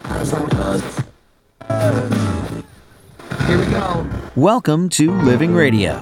Here we go. Welcome to Living Radio.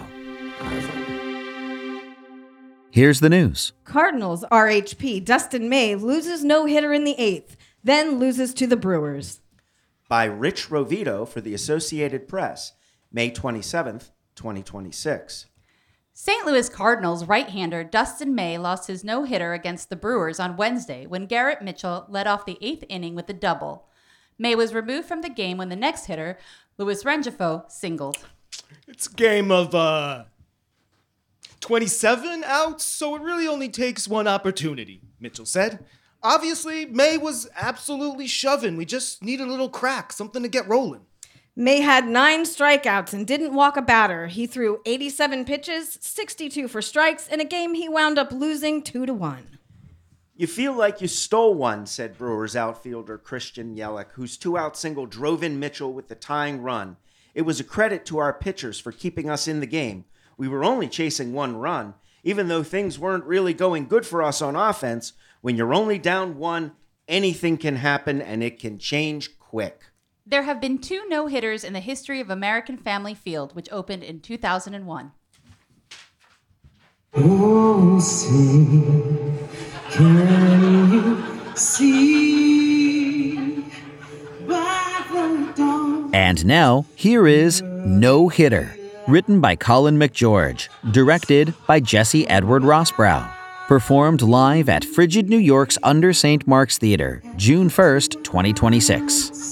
Here's the news. Cardinals RHP Dustin May loses no-hitter in the 8th, then loses to the Brewers. By Rich Rovito for the Associated Press, May 27th, 2026. St. Louis Cardinals right-hander Dustin May lost his no-hitter against the Brewers on Wednesday when Garrett Mitchell led off the 8th inning with a double. May was removed from the game when the next hitter, Luis Rengifo, singled. It's a game of 27 outs, so it really only takes one opportunity, Mitchell said. Obviously, May was absolutely shoving. We just need a little crack, something to get rolling. May had 9 strikeouts and didn't walk a batter. He threw 87 pitches, 62 for strikes, in a game he wound up losing 2-1. You feel like you stole one, said Brewers outfielder Christian Yelich, whose 2-out single drove in Mitchell with the tying run. It was a credit to our pitchers for keeping us in the game. We were only chasing 1 run. Even though things weren't really going good for us on offense, when you're only down 1, anything can happen and it can change quick. There have been 2 no-hitters in the history of American Family Field, which opened in 2001. Oh, see, can you see by the dawn? And now, here is No Hitter, written by Colin McGeorge, directed by Jesse Edward Rossbrow. Performed live at Frigid New York's Under St. Mark's Theater, June 1st, 2026.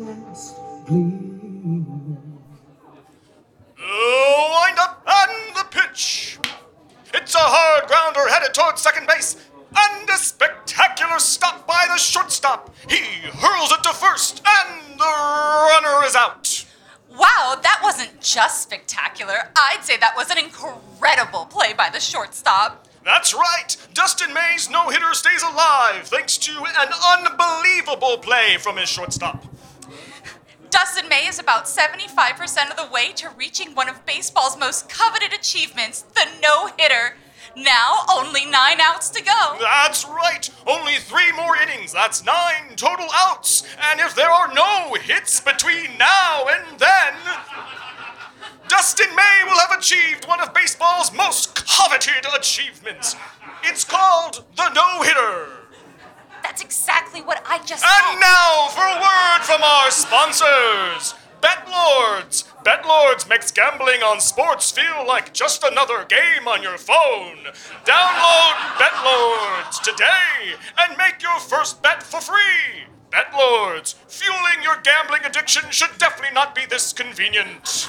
Wind up and the pitch. It's a hard grounder headed towards second base. And a spectacular stop by the shortstop. He hurls it to first, and the runner is out. Wow, that wasn't just spectacular. I'd say that was an incredible play by the shortstop. That's right. Dustin May's no-hitter stays alive thanks to an unbelievable play from his shortstop. Dustin May is about 75% of the way to reaching one of baseball's most coveted achievements, the no-hitter. Now, only 9 outs to go. That's right. Only 3 more innings. That's 9 total outs. And if there are no hits between now and then, Dustin May will have achieved one of baseball's most coveted achievements. It's called the no-hitter. That's exactly what I just And said. now for a word from our sponsors, BetLords. BetLords makes gambling on sports feel like just another game on your phone. Download BetLords today and make your first bet for free. BetLords, fueling your gambling addiction should definitely not be this convenient.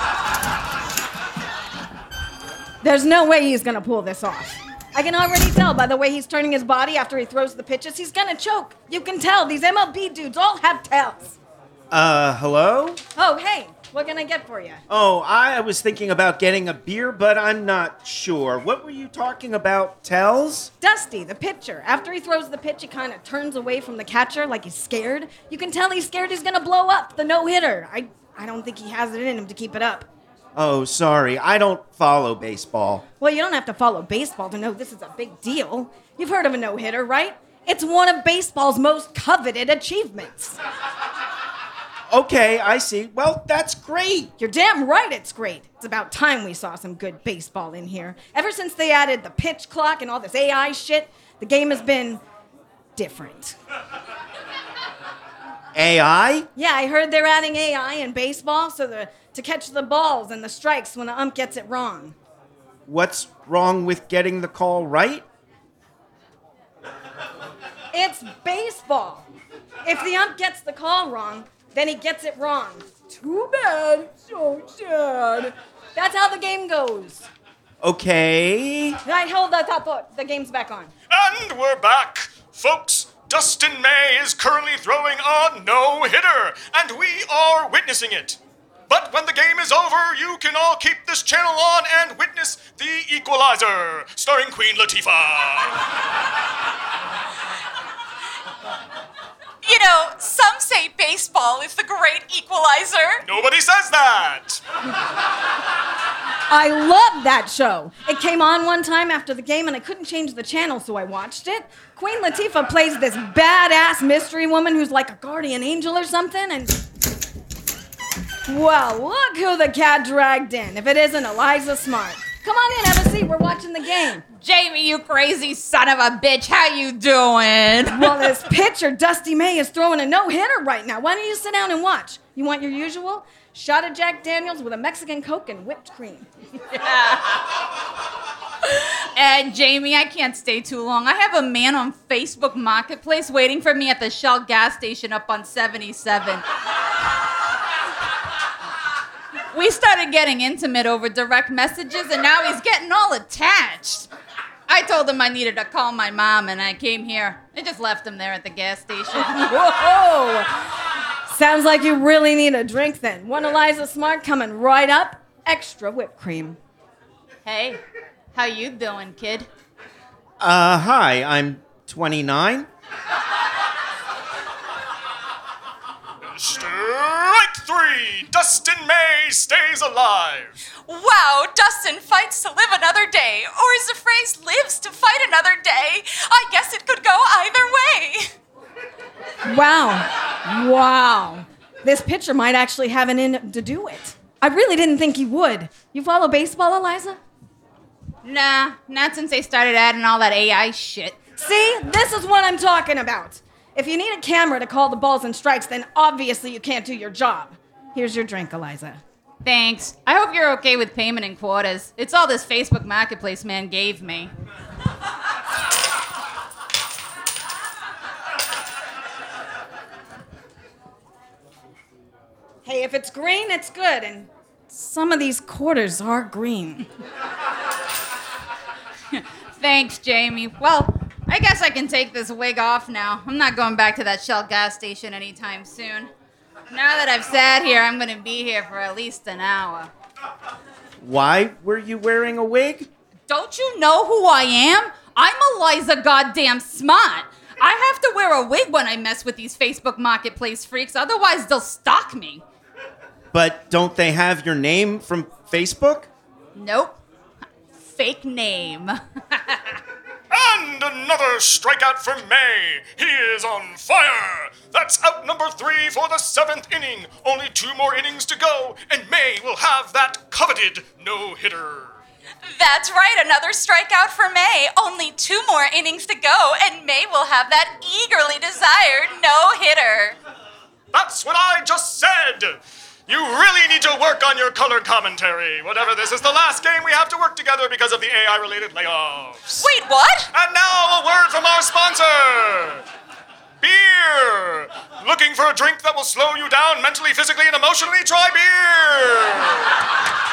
There's no way he's gonna pull this off. I can already tell by the way he's turning his body after he throws the pitches. He's gonna choke. You can tell. These MLB dudes all have tails. Hello? Oh, hey, what can I get for you? Oh, I was thinking about getting a beer, but I'm not sure. What were you talking about, Tells? Dusty, the pitcher. After he throws the pitch, he kind of turns away from the catcher like he's scared. You can tell he's scared he's gonna blow up the no-hitter. I don't think he has it in him to keep it up. Oh, sorry. I don't follow baseball. Well, you don't have to follow baseball to know this is a big deal. You've heard of a no-hitter, right? It's one of baseball's most coveted achievements. Okay, I see. Well, that's great. You're damn right it's great. It's about time we saw some good baseball in here. Ever since they added the pitch clock and all this AI shit, the game has been different. AI? Yeah, I heard they're adding AI in baseball to catch the balls and the strikes when the ump gets it wrong. What's wrong with getting the call right? It's baseball. If the ump gets the call wrong, then he gets it wrong. Too bad. So sad. That's how the game goes. Okay. Right, hold that thought. The game's back on. And we're back. Folks, Dustin May is currently throwing a no-hitter, and we are witnessing it. But when the game is over, you can all keep this channel on and witness The Equalizer, starring Queen Latifah. You know, some say baseball is the great equalizer. Nobody says that. I love that show. It came on one time after the game and I couldn't change the channel, so I watched it. Queen Latifah plays this badass mystery woman who's like a guardian angel or something, and... Well, look who the cat dragged in, if it isn't Eliza Smart. Come on in, have a seat, we're watching the game. Jamie, you crazy son of a bitch, how you doing? Well, this pitcher, Dusty May, is throwing a no-hitter right now. Why don't you sit down and watch? You want your usual? Shot of Jack Daniels with a Mexican Coke and whipped cream. And Jamie, I can't stay too long. I have a man on Facebook Marketplace waiting for me at the Shell gas station up on 77. We started getting intimate over direct messages, and now he's getting all attached. I told him I needed to call my mom, and I came here. I just left him there at the gas station. Whoa! Sounds like you really need a drink then. One Eliza Smart coming right up. Extra whipped cream. Hey, how you doing, kid? Hi, I'm 29. Strike 3! Dustin May stays alive. Wow, Dustin fights to live another day. Or is the phrase lives to fight another day? I guess it could go either way. Wow. This pitcher might actually have an in to do it. I really didn't think he would. You follow baseball, Eliza? Nah, not since they started adding all that AI shit. See, this is what I'm talking about. If you need a camera to call the balls and strikes, then obviously you can't do your job. Here's your drink, Eliza. Thanks. I hope you're okay with payment in quarters. It's all this Facebook Marketplace man gave me. Hey, if it's green, it's good, and some of these quarters are green. Thanks, Jamie. Well, I guess I can take this wig off now. I'm not going back to that Shell gas station anytime soon. Now that I've sat here, I'm going to be here for at least an hour. Why were you wearing a wig? Don't you know who I am? I'm Eliza goddamn Smart. I have to wear a wig when I mess with these Facebook Marketplace freaks, otherwise they'll stalk me. But don't they have your name from Facebook? Nope. Fake name. And another strikeout for May. He is on fire. That's out number 3 for the 7th inning. Only 2 more innings to go, and May will have that coveted no-hitter. That's right, another strikeout for May. Only 2 more innings to go, and May will have that eagerly desired no-hitter. That's what I just said. You really need to work on your color commentary. Whatever, this is the last game we have to work together because of the AI-related layoffs. Wait, what? And now a word from our sponsor. Beer. Looking for a drink that will slow you down mentally, physically, and emotionally? Try beer.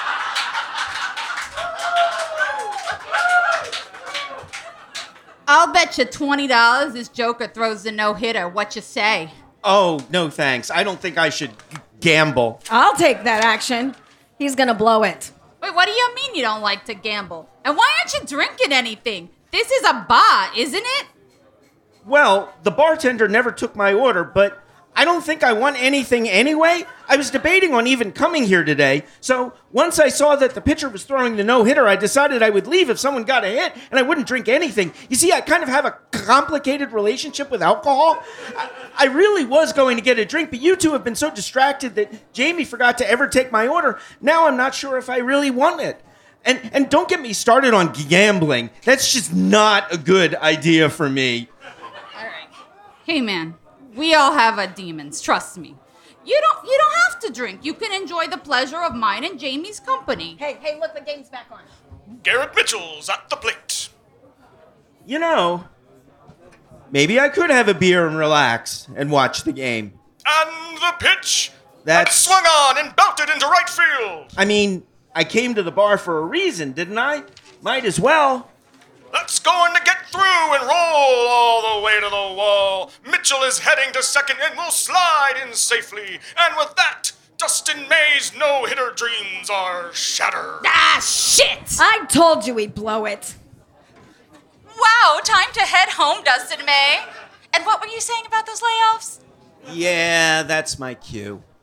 I'll bet you $20 this Joker throws the no-hitter. What you say? Oh, no thanks. I don't think I should gamble. I'll take that action. He's gonna blow it. Wait, what do you mean you don't like to gamble? And why aren't you drinking anything? This is a bar, isn't it? Well, the bartender never took my order, but I don't think I want anything anyway. I was debating on even coming here today, so once I saw that the pitcher was throwing the no-hitter, I decided I would leave if someone got a hit, and I wouldn't drink anything. You see, I kind of have a complicated relationship with alcohol. I really was going to get a drink, but you two have been so distracted that Jamie forgot to ever take my order. Now I'm not sure if I really want it. And don't get me started on gambling. That's just not a good idea for me. All right. Hey, man. We all have our demons, trust me. You don't have to drink. You can enjoy the pleasure of mine and Jamie's company. Hey, look, the game's back on. Garrett Mitchell's at the plate. You know, maybe I could have a beer and relax and watch the game. And the pitch. That's swung on and belted into right field. I mean, I came to the bar for a reason, didn't I? Might as well. That's going to get through and roll all the way to the wall. Mitchell is heading to second and will slide in safely. And with that, Dustin May's no-hitter dreams are shattered. Ah, shit! I told you he'd blow it. Wow, time to head home, Dustin May. And what were you saying about those layoffs? Yeah, that's my cue.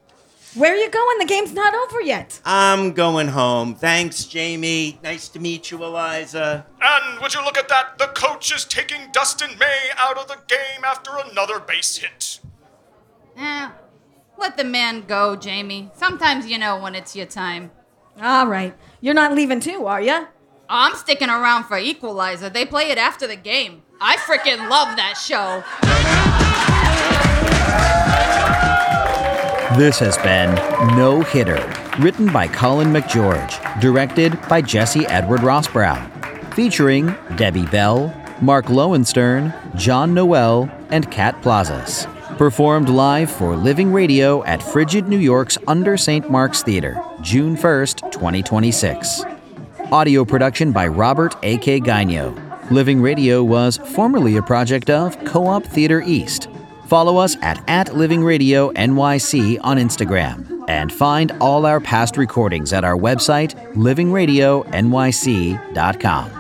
Where are you going? The game's not over yet. I'm going home. Thanks, Jamie. Nice to meet you, Eliza. And would you look at that? The coach is taking Dustin May out of the game after another base hit. Let the man go, Jamie. Sometimes you know when it's your time. All right. You're not leaving too, are ya? I'm sticking around for Equalizer. They play it after the game. I freaking love that show. This has been No Hitter, written by Colin McGeorge, directed by Jesse Edward Rossbrow, featuring Debbie Bell, Mark Lowenstern, John Noel, and Kat Plazas. Performed live for Living Radio at Frigid New York's Under St. Mark's Theater, June 1st, 2026. Audio production by Robert A.K. Gaino. Living Radio was formerly a project of Co-op Theater East. Follow us at Living Radio NYC on Instagram. And find all our past recordings at our website, livingradionyc.com.